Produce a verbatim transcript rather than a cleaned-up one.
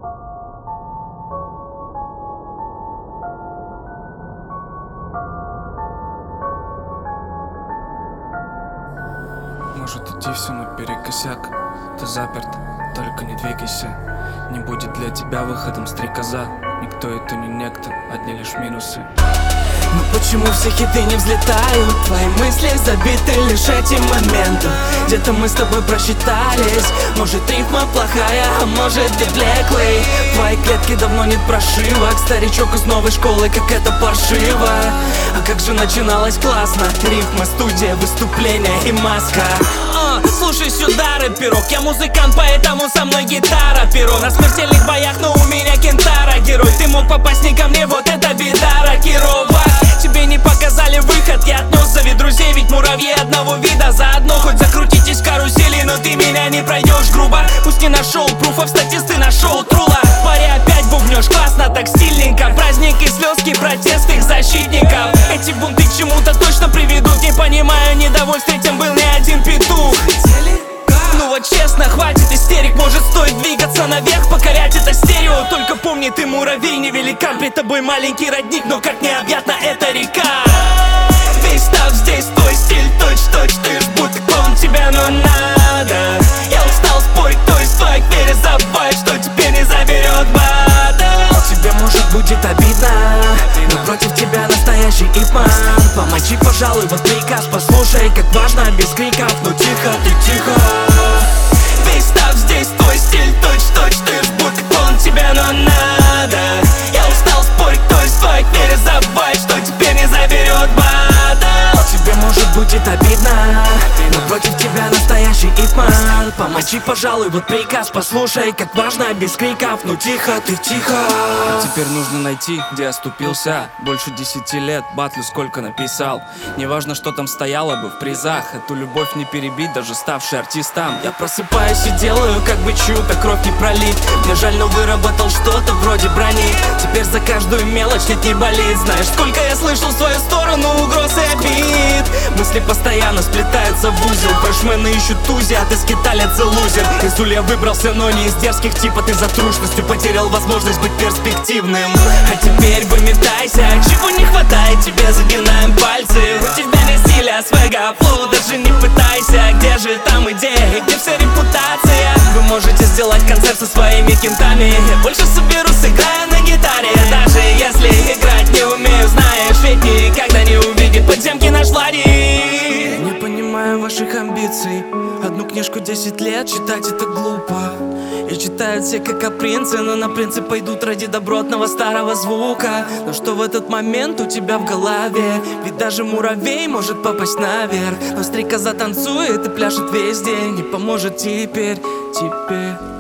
Может идти все наперекосяк, ты заперт, только не двигайся. Не будет для тебя выходом стрекоза. Никто это не некто, одни лишь минусы. Но почему все хиты не взлетают? Твои мысли забиты лишь этим моментом. Где-то мы с тобой просчитались. Может рифма плохая, а может блеклый. В твоей клетке давно нет прошивок. Старичок из новой школы, как это паршиво. А как же начиналось классно. Рифма, студия, выступление и маска. uh, Слушай сюда, рэп-пирог. Я музыкант, поэтому со мной гитара. Перо на смертельных боях, но у меня кентара. Герой, ты мог попасть не ко мне, вот это беда, рокировок. Тебе не показали выход, я отнес, зови друзей, ведь муравьи одного вида. Заодно хоть закрутитесь в карусели, но ты меня не пройдешь грубо. Пусть не нашел пруфов, статисты нашел трула. В паре опять бубнешь, классно, так стильненько. Праздники, слезки, протест их защитников. Эти бунты к чему-то точно приведут. Не понимаю, недовольствие тем был не один петух. Ну вот честно, хватит истерик. Может стоит двигаться наверх, покорять это стерео. Только помни, ты муравей, не великан. При тобой маленький родник, но как необъятна эта река. Весь став здесь, твой стиль точь-точь. Ты ж будто клон, тебе но надо. Я устал спорить, то есть твоих перезабывай, что теперь не заберет батл. Тебе может будет обидно, но против тебя настоящий ипман. Помолчи, пожалуй, вот приказ послушай, как важно без криков. Ну тихо, ты тихо. Весь став здесь, твой стиль точь-точь. Ты ж будто клон, тебе но надо. Я устал спорить, то есть твоих перезабывай, что теперь не заберет батл. Тебе может будет обидно, но против тебя настоящий ипман. Помолчи, пожалуй, вот приказ послушай, как важно без криков. Ну тихо, ты тихо. А теперь нужно найти, где оступился. Больше десяти лет батлю сколько написал. Неважно, что там стояло бы в призах. Эту любовь не перебить, даже ставший артистом. Я просыпаюсь и делаю, как бы чью-то кровь не пролить. Мне жаль, но выработал что-то вроде брони. Теперь за каждую мелочь нет, не болит. Знаешь, сколько я слышал в свою сторону угроз и обид. Мысли постоянно сплетаются в узел. Фрешмены ищут тузи, а ты скиталец и лузер. Из улья выбрался, но не из дерзких, типа ты за трушностью потерял возможность быть перспективным. А теперь выметайся, чего не хватает тебе, загинаем пальцы. У тебя не стиль, а свега, флоу, даже не пытайся. Где же там идея, где вся репутация? Вы можете сделать концерт со своими кентами. Я больше соберу, сыграю на гитаре. Даже если играть не умею, знаешь, ведь никогда не увидит подземки наш Владик. Не понимаю ваших амбиций. Одну книжку десять лет читать это глупо. И читают все как о принце, но на принцип пойдут ради добротного старого звука. Но что в этот момент у тебя в голове? Ведь даже муравей может попасть наверх. Но стрекоза танцует и пляшет весь день. Не поможет теперь, теперь